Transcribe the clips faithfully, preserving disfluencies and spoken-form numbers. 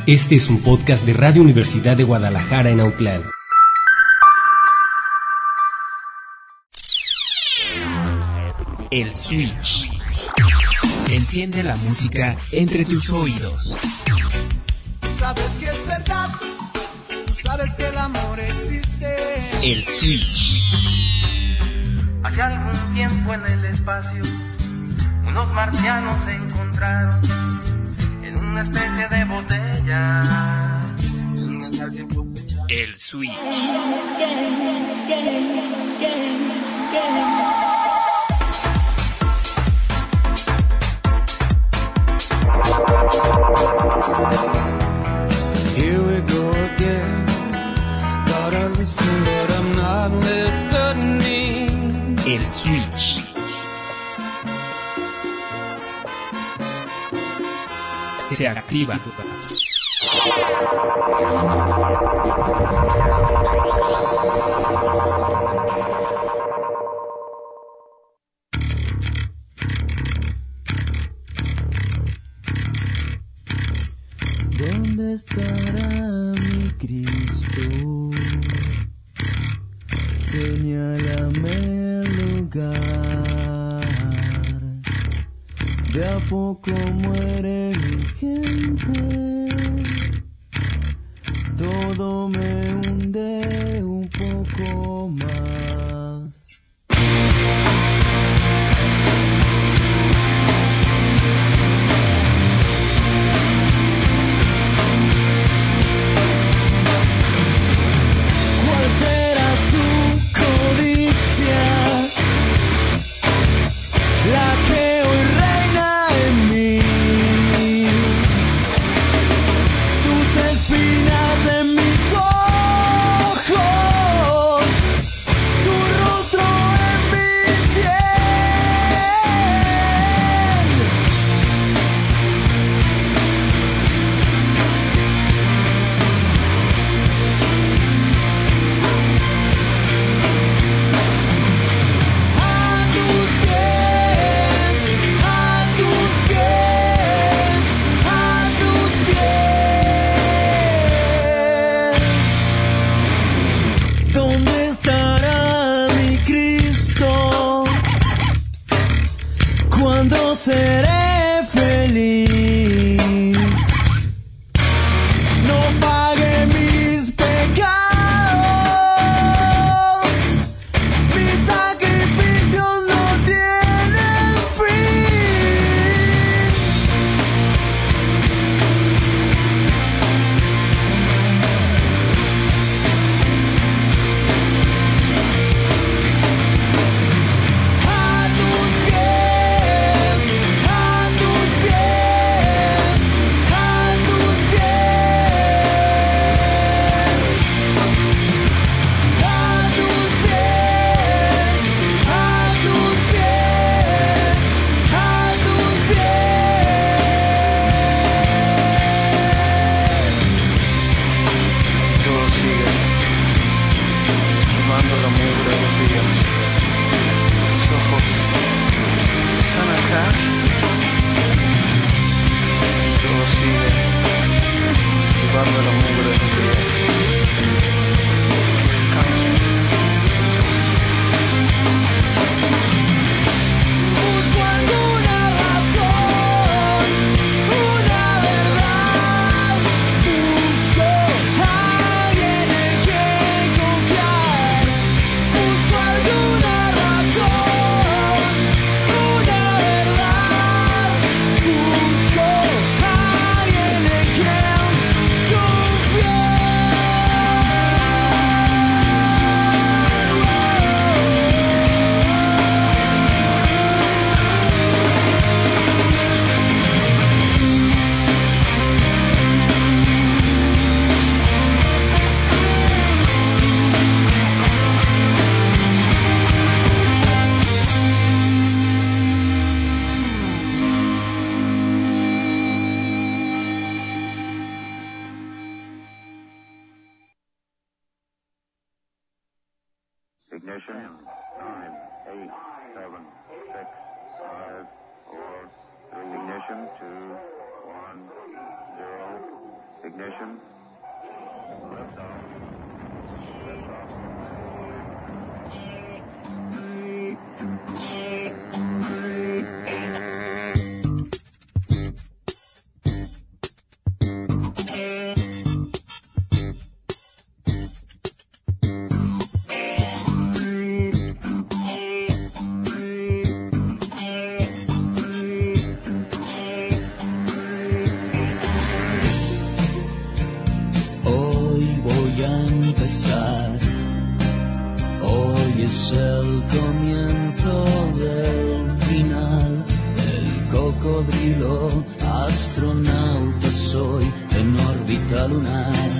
Este es un podcast de Radio Universidad de Guadalajara en Autlán. El Switch. Enciende la música entre tus oídos. Sabes que es verdad, tú sabes que el amor existe. El Switch. Hace algún tiempo en el espacio, unos marcianos se encontraron en una especie de botella. El Switch. Here we go again. Gotta listen, but I'm not listening. El Switch. Se activa. ¿Dónde estará mi Cristo? Señálame el lugar. De a poco muere mi gente. Todo me hunde un poco más. ¿Cuál será su codicia? La que hoy reina en mí. Tus espinas en mis ojos, su rostro en mi piel. A tus pies, a tus pies, a tus pies. ¿Dónde estará mi Cristo? ¿Cuándo seré feliz? No pague mis pecados. Mis sacrificios no tienen fin. A tus pies, a tus pies, a tus pies. A tus pies, a tus pies, a tus pies. Todo sigue tomando la mugre de los días. Tus ojos están acá. Todo sigue tomando la mugre de los días. Cansas. Busco alguna razón, una verdad. Busco a alguien en quien confiar. Busco alguna razón, una verdad. Busco a alguien en quien Ignition. Nine, eight, seven, six, five, four, three. Ignition. Two, one, zero. Ignition. Ignition. Liftoff. Liftoff. Hoy voy a empezar, hoy es el comienzo del final, el cocodrilo astronauta soy en órbita lunar.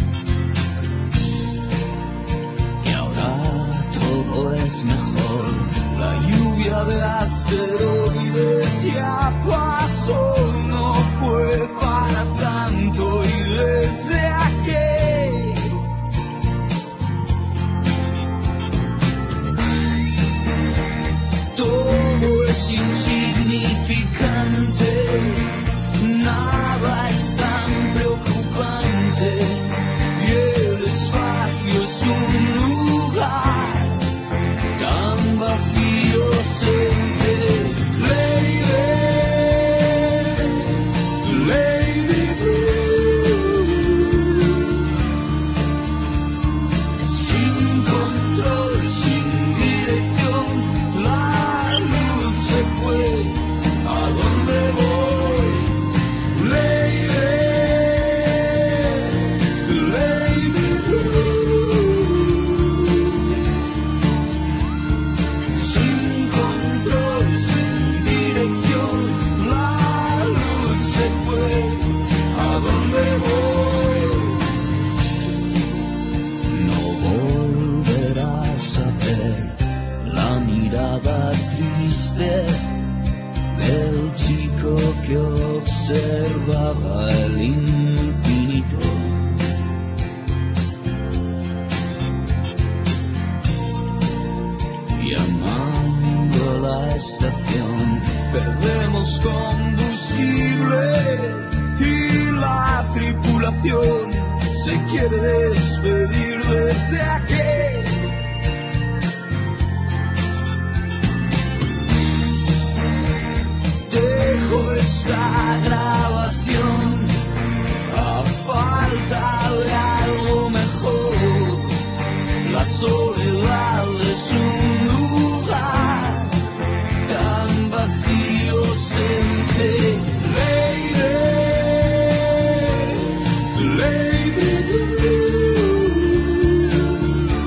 Y ahora todo es mejor, la lluvia de asteroides ya pasó, no fue para tanto y desde aquí todo es insignificante, nada es tan preocupante y el espacio es un lugar tan vacío senté. Lady, Lady Blue, sin control, sin dirección, la luz se fue, ¿a dónde voy? Lady, Lady Blue, sin control, sin dirección, la luz se fue, ¿a dónde voy? No volverás a ver la mirada triste del chico que observaba el infinito. Llamando a la estación, perdemos combustible y la tripulación se quiere despedir desde aquí. Dejo esta grabación a falta de algo mejor. La soledad es un lugar tan vacío senté. Lady, Lady Blue,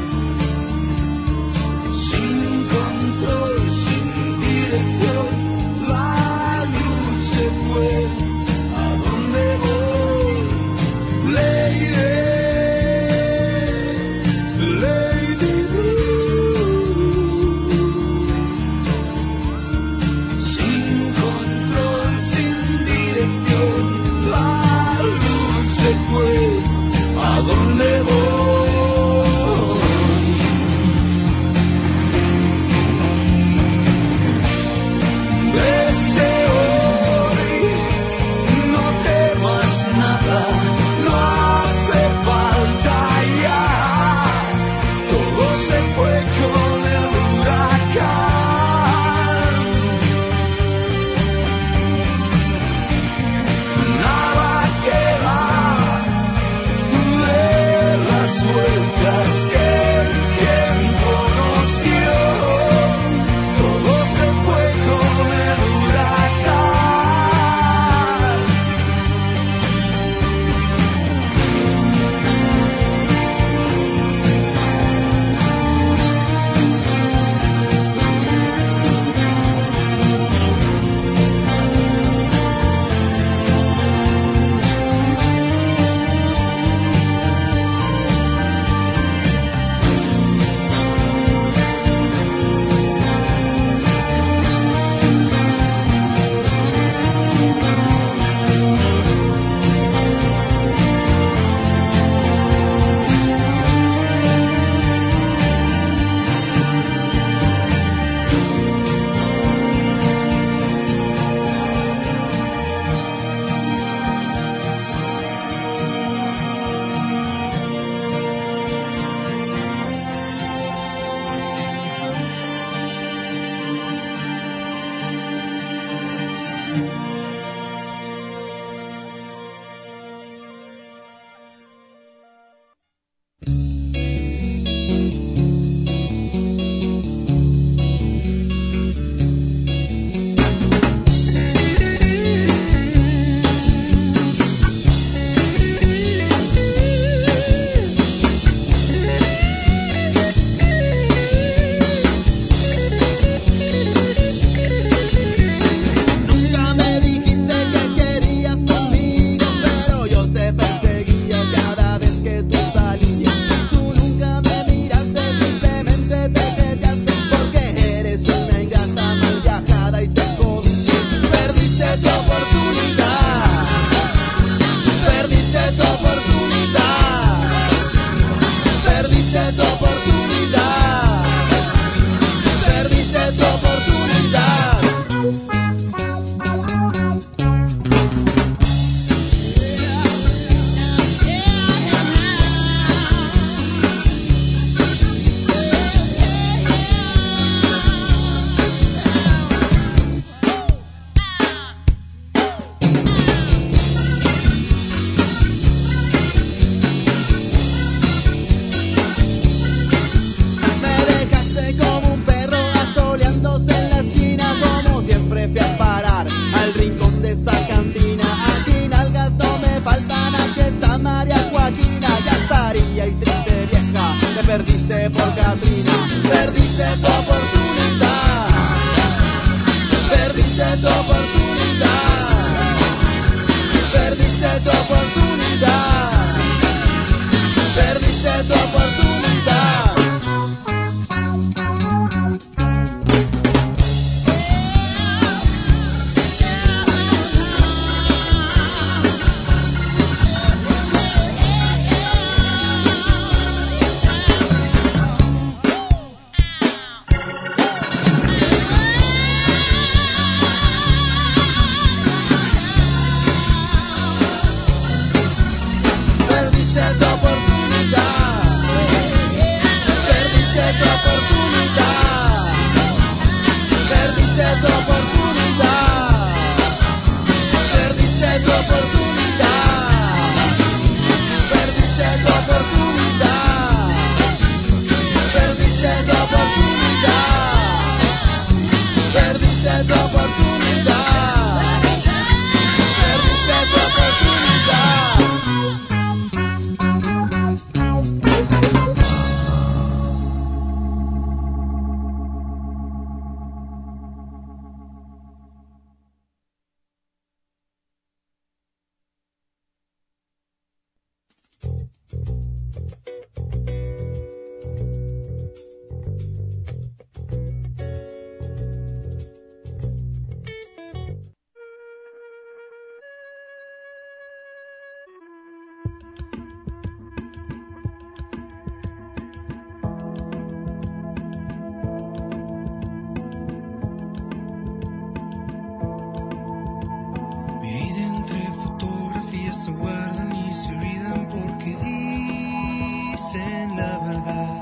se guardan y se olvidan porque dicen la verdad.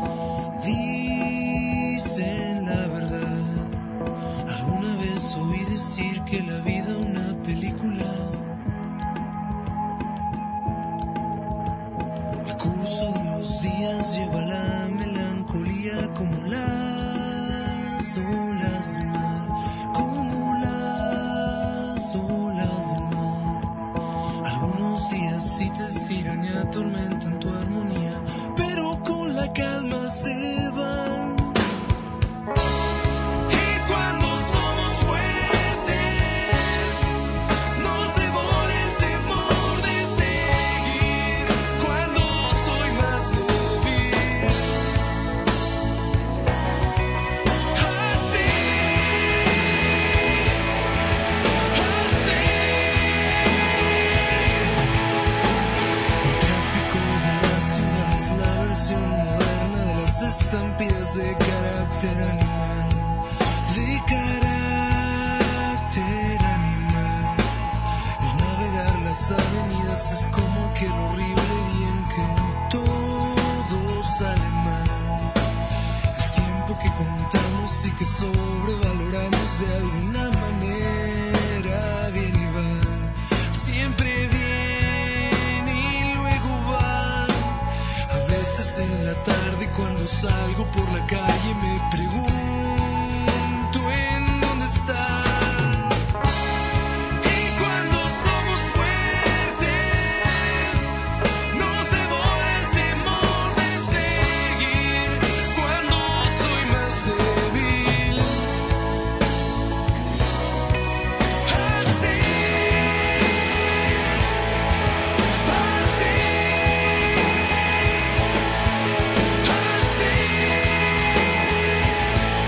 Dicen la verdad. Alguna vez oí decir que la vida es una película. El curso de los días lleva la melancolía como las olas del mar, como las olas del mar. Algunos días sí te estiran y atormentan tu armonía, pero con la calma se van. Estampidas de carácter animal, de carácter animal. El navegar las avenidas es como aquel horrible día en que todo sale mal. El tiempo que contamos y que sobrevaloramos de alguna manera viene y va. Siempre viene y luego va. A veces en la tarde cuando salgo por la calle me pregunto en dónde está. Y cuando somos fuertes nos devora el temor de seguir. Cuando soy más débil, así, así. Así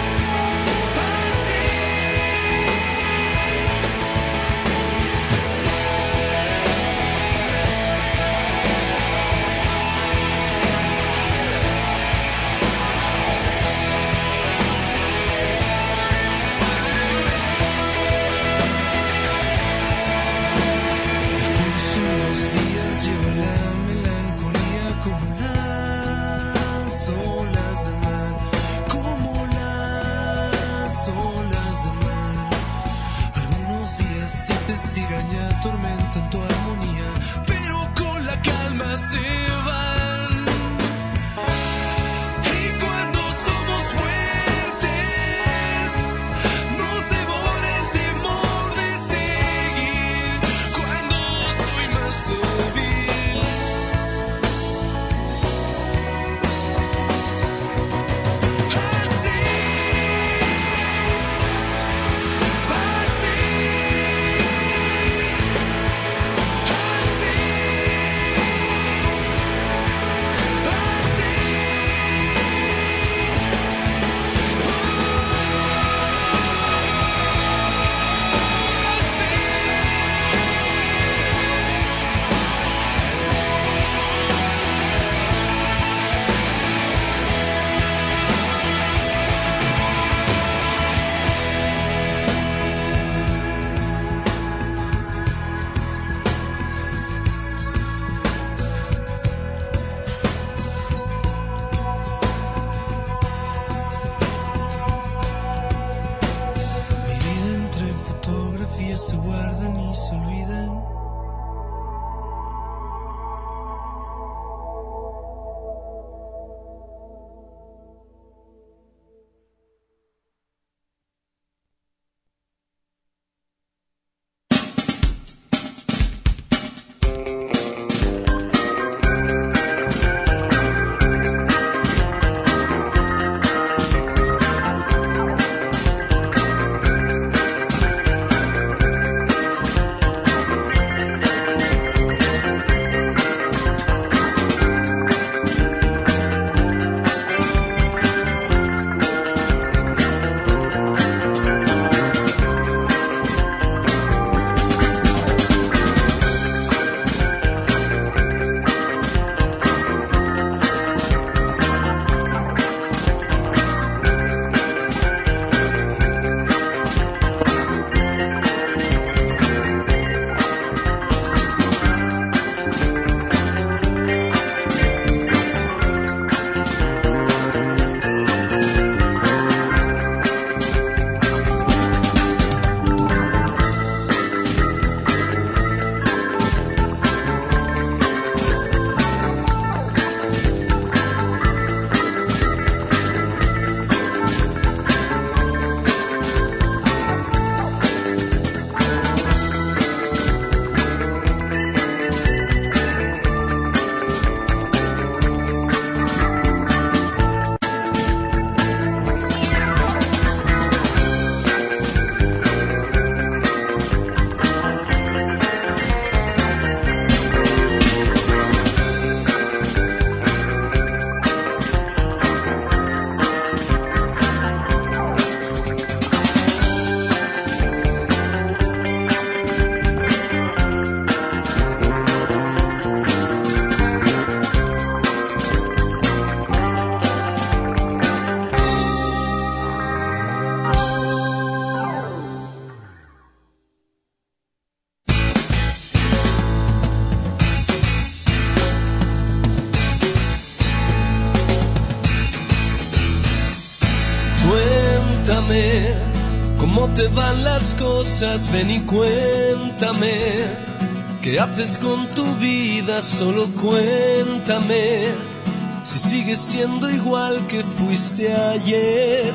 ¿Cómo te van las cosas? Ven y cuéntame. ¿Qué haces con tu vida? Solo cuéntame. Si sigues siendo igual que fuiste ayer.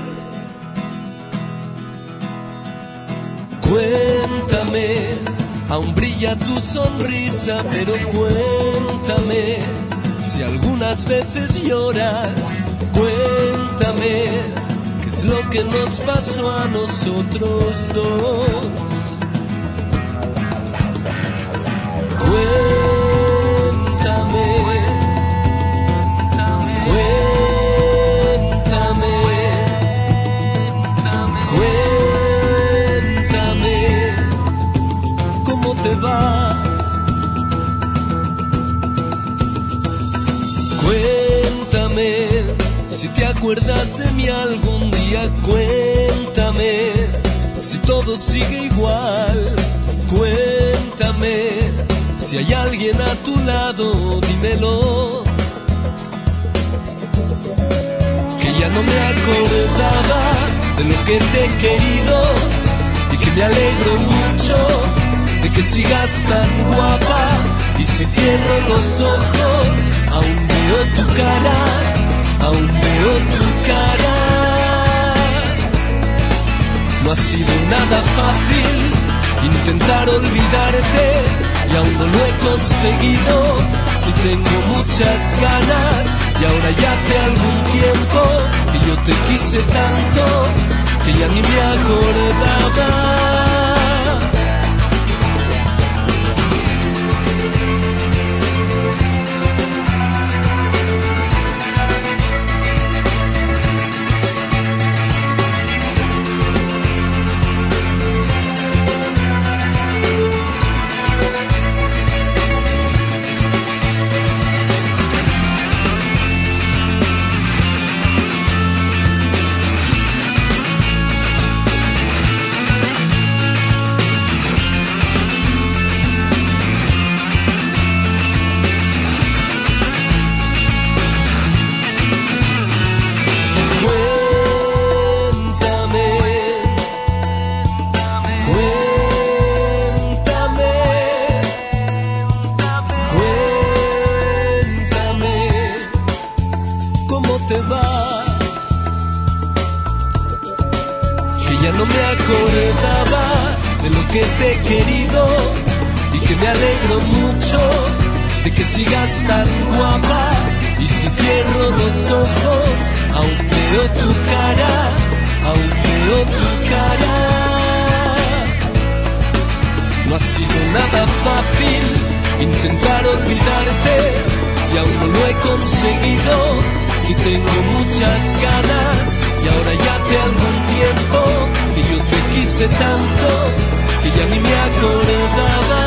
Cuéntame. Aún brilla tu sonrisa, pero cuéntame. Si algunas veces lloras, cuéntame. ¿Qué es lo que nos pasó a nosotros dos? Cuéntame, cuéntame, cuéntame, ¿cómo te va? Cuéntame, si te acuerdas de mí algún día, cuéntame. Si todo sigue igual, cuéntame. Si hay alguien a tu lado, dímelo. Que ya no me acordaba de lo que te he querido y que me alegro mucho de que sigas tan guapa. Y si cierro los ojos, aún veo tu cara, aún veo tu cara. No ha sido nada fácil intentar olvidarte y aún no lo he conseguido. Y tengo muchas ganas y ahora ya hace algún tiempo que yo te quise tanto que ya ni me acordaba. No me acordaba de lo que te he querido y que me alegro mucho de que sigas tan guapa. Y si cierro los ojos, aún veo tu cara, aún veo tu cara. No ha sido nada fácil intentar olvidarte y aún no lo he conseguido. Y tengo muchas ganas y ahora ya hace algún tiempo que yo te quise tanto que ya ni me acordaba.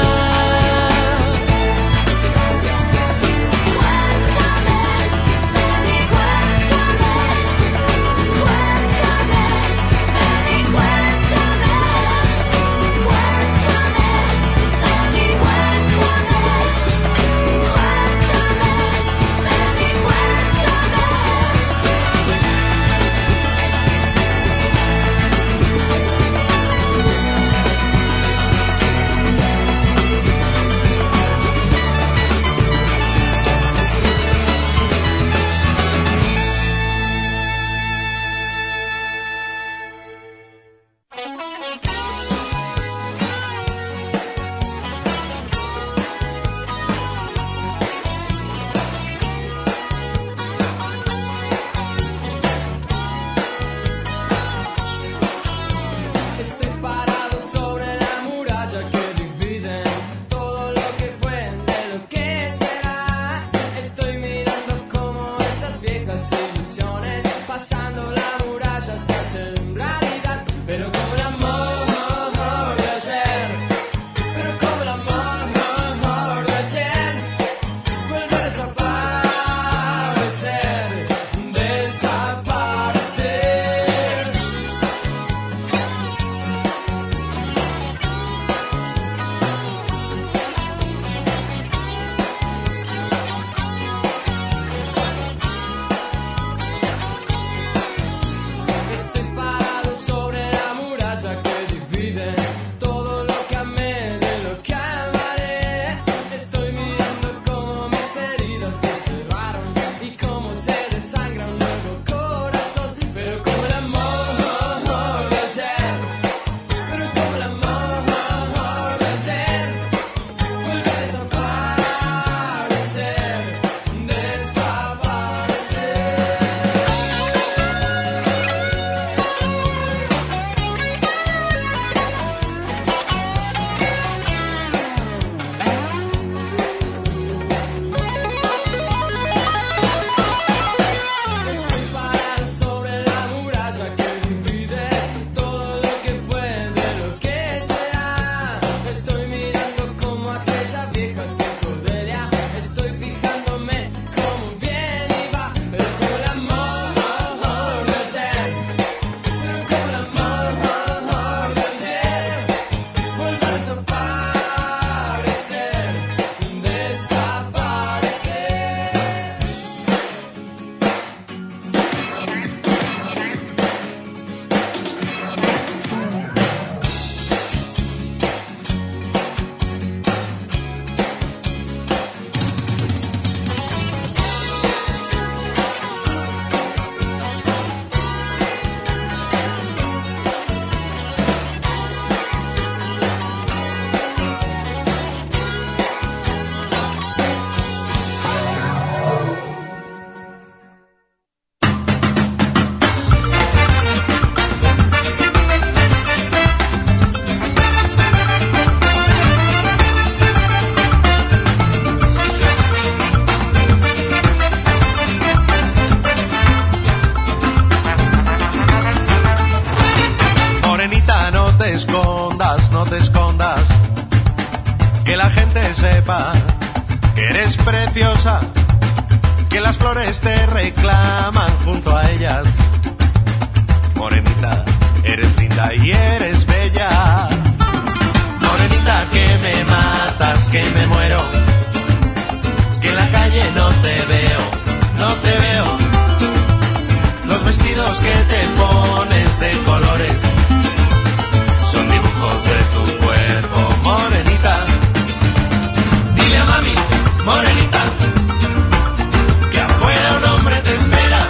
sepa que eres preciosa, que las flores te reclaman junto a ellas. Morenita, eres linda y eres bella. Morenita, que me matas, que me muero, que en la calle no te veo, no te veo. Los vestidos que te pones de colores son dibujos de tu cuerpo, morenita. Dile a mami, morenita, que afuera un hombre te espera.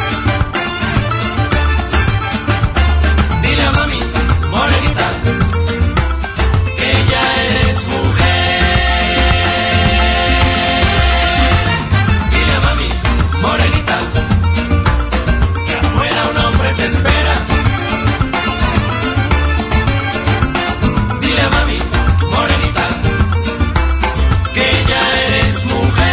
Dile a mami, morenita, que ya eres mujer. Dile a mami, morenita, que afuera un hombre te espera. Dile a mami, morenita, que ya eres mujer.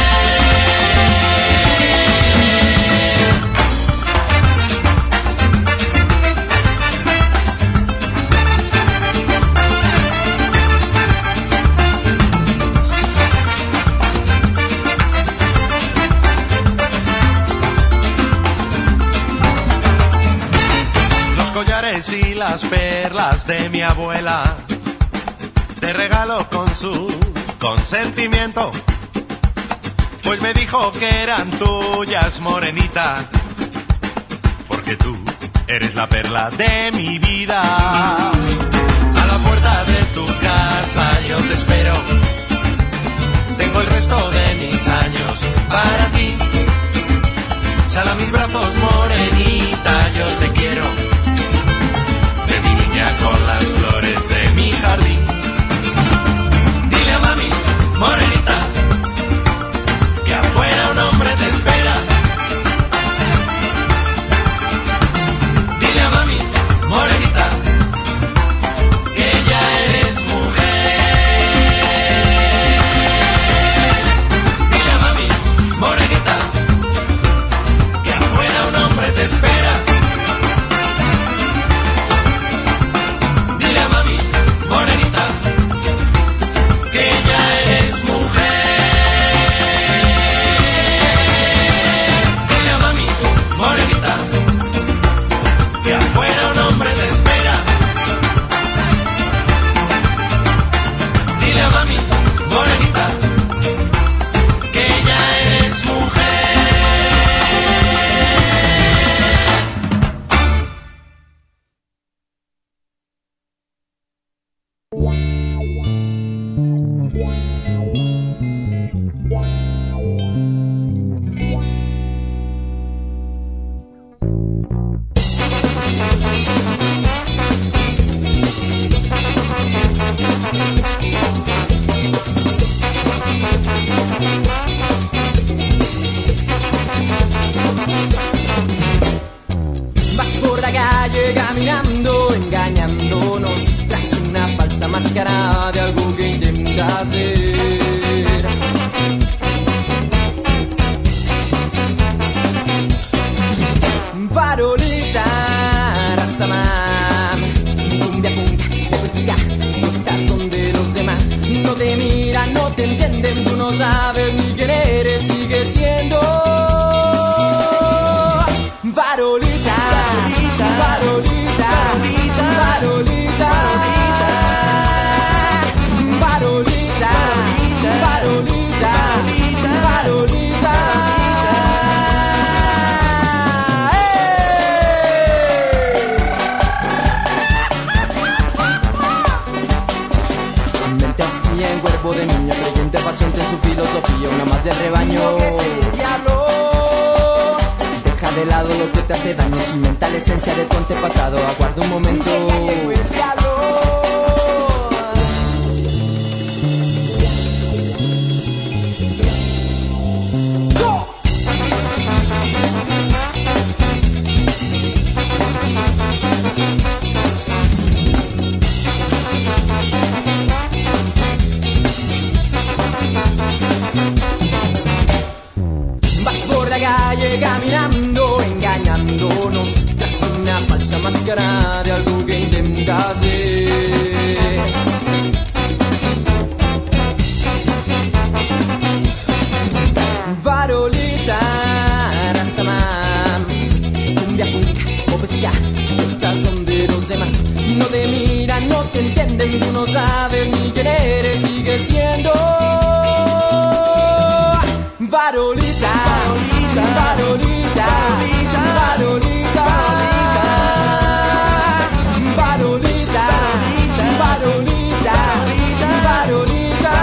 Los collares y las perlas de mi abuela te regalo con su consentimiento, pues me dijo que eran tuyas, morenita, porque tú eres la perla de mi vida. A la puerta de tu casa yo te espero, tengo el resto de mis años para ti. Sal a mis brazos, morenita, yo te quiero, de mi niña con las flores de mi jardín. Dile a mami, morenita, que afuera un hombre te espera. Dile a mami, morenita, que ya eres mujer. Dile a mami, morenita, que afuera un hombre te espera. Dile a mami, morenita, que ya eres mujer. Dile a mami, morenita, que afuera un hombre te espera. Dile a mami, morenita, que ya eres mujer. Vas por la calle caminando, engañándonos tras una falsa máscara de algo que intentas hacer. Farolita, Rastaman, cumbia, cumbia, me busca, no estás donde los demás no te miran, no te entienden, tú no sabes ni quién eres, sigue siendo farolita, farolita, farolita, farolita, farolita, farolita. Mente así en cuerpo de niño, creyente, paciente en su filosofía, una más del rebaño. Que es el diablo. Deja de lado lo que te hace daño, cimenta la esencia de tu antepasado. Aguarda un momento. Llegó el diablo. Vas por la calle caminando, engañándonos tras una falsa máscara de algo que intentas ser. no sabes ni quién eres, sigue siendo varolita, varolita, varolita, varolita, varolita, varolita.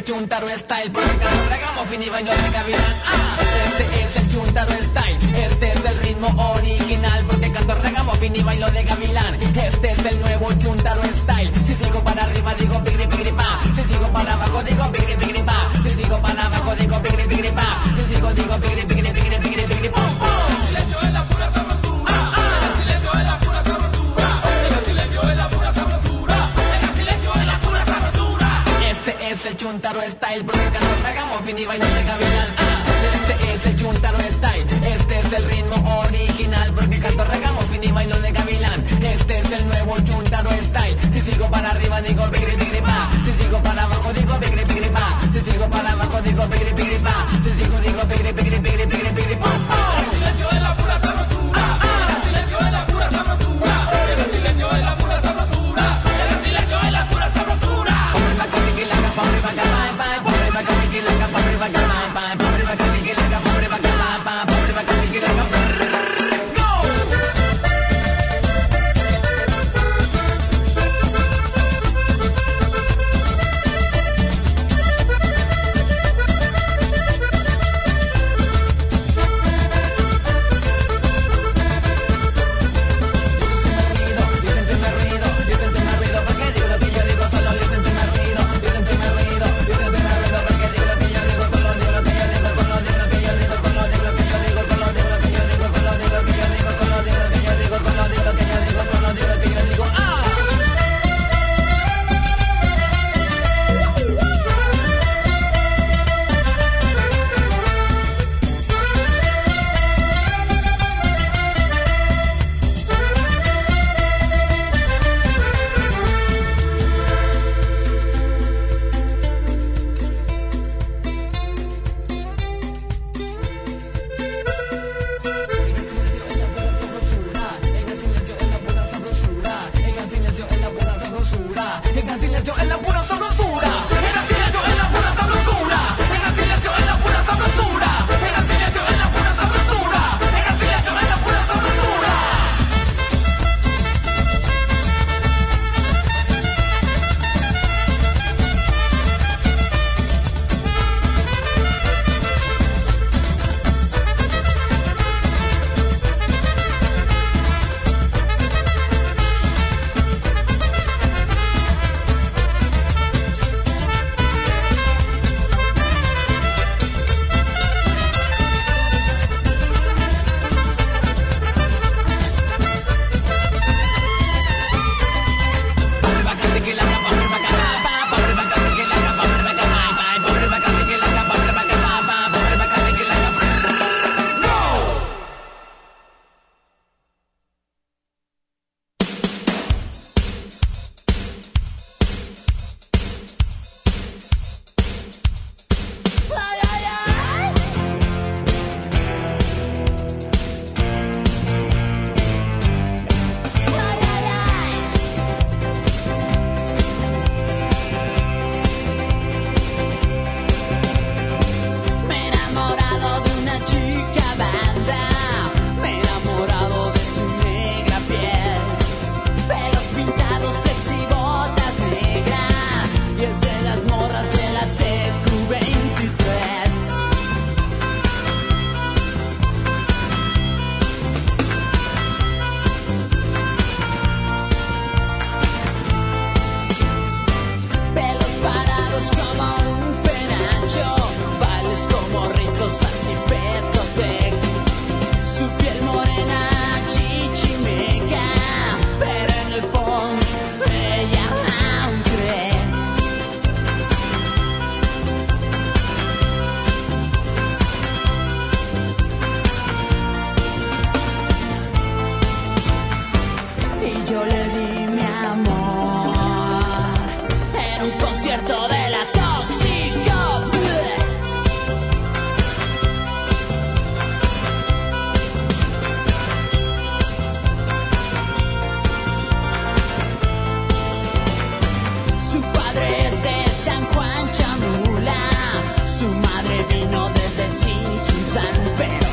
el Chuntaro Style, porque canto ragamuffin y bailo de gavilán. Ah, este es el Chuntaro Style, este es el ritmo original, porque canto ragamuffin y bailo de gavilán. Este es el nuevo Chuntaro Style. Si sigo para arriba digo pigri pigri pa, si sigo para abajo digo pigri pigri pa, si sigo para abajo digo pigri pigri pa, si sigo digo pigri pigri pigri pigri pigri pum pum. El silencio es la pura sabrosura, el silencio es la pura sabrosura, el silencio es la pura sabrosura, el silencio es la pura sabrosura. Este es el Chuntaro Style, porque canto ragamuffin y bailo de gavilán. Ah, este es el Chuntaro Style, este es el ritmo original, porque canto ragamuffin y bailo de gavilán. Este es el nuevo Chuntaro Style. Si sigo para arriba digo pigri pigri pa, si sigo para abajo digo pigri pigri pa, si sigo para abajo digo pigri pigri pa, si sigo digo pigri pigri pigri pigri pigri pum pum. El silencio es la pura sabrosura, el silencio es la pura sabrosura, el silencio es la pura sabrosura, el silencio es la pura sabrosura. Pobre vaca que la capa, pobre vaca bye bye, pobre vaca que la capa, pobre vaca bye bye, pobre vaca que la capa, pobre vaca bye bye, pobre vaca que la capa.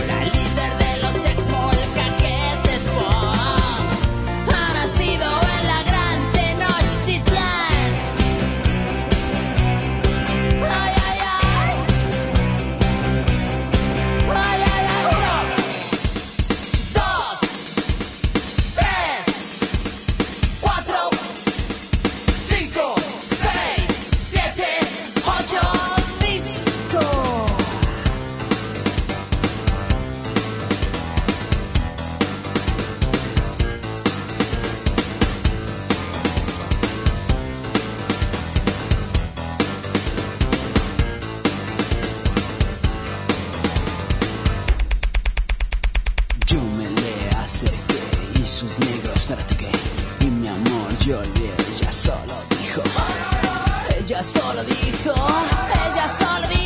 Pero la líder de los ex molcajetes pop ha nacido en la mi amor, yo olvidé. Ella solo dijo, ella solo dijo, ella solo dijo.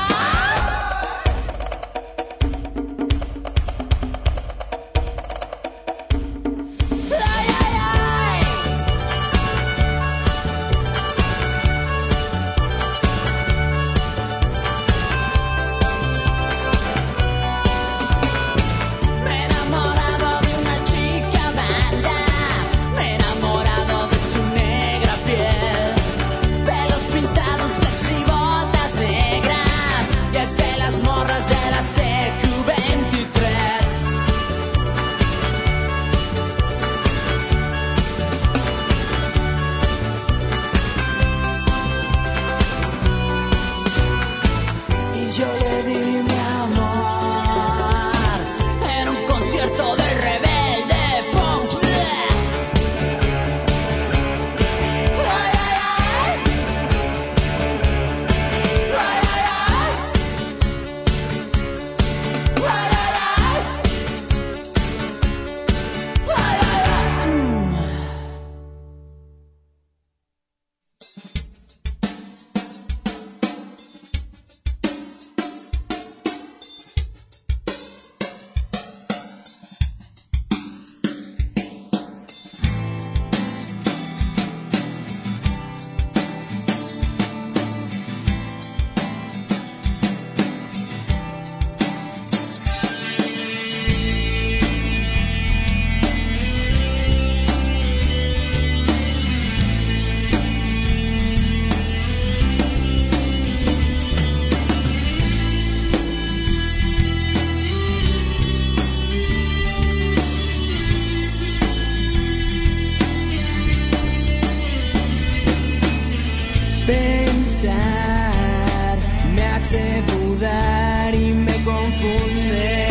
Pensar me hace dudar y me confunde.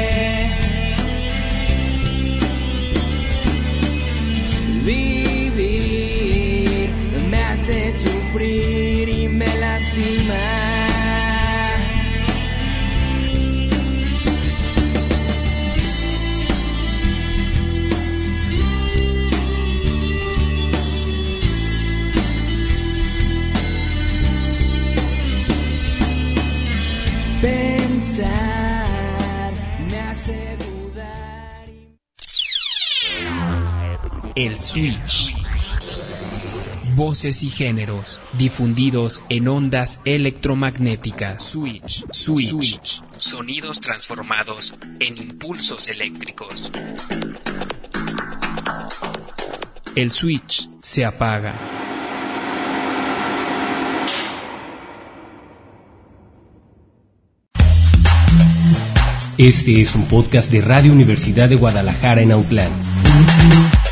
Vivir me hace sufrir y me lastima. Pensar me hace dudar. El Switch. Voces y géneros difundidos en ondas electromagnéticas. Switch. Switch. Switch. Sonidos transformados en impulsos eléctricos. El switch se apaga. Este es un podcast de Radio Universidad de Guadalajara en Autlán.